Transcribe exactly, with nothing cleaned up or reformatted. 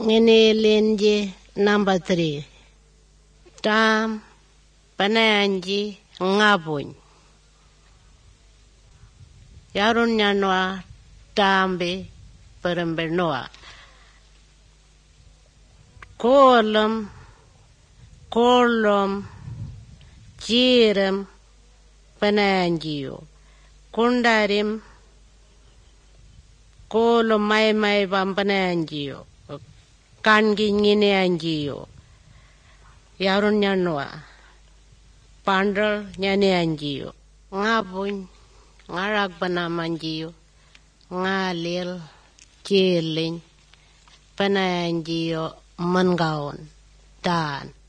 Nginilinji number three. Tam pananji ngabuny. Yarun nyanwa tambi perembenoa. Kolom, kolom, jiram pananjiyo. Kundarim, kolom mai mai bam pananjiyo. Kangi ngini anjiyo. Yarun nyanwa. Pandal nyani anjiyo. Ngabuny, ngarag panamanjiyo. Ngalil, chiling, pananjiyo, manggaon, dan.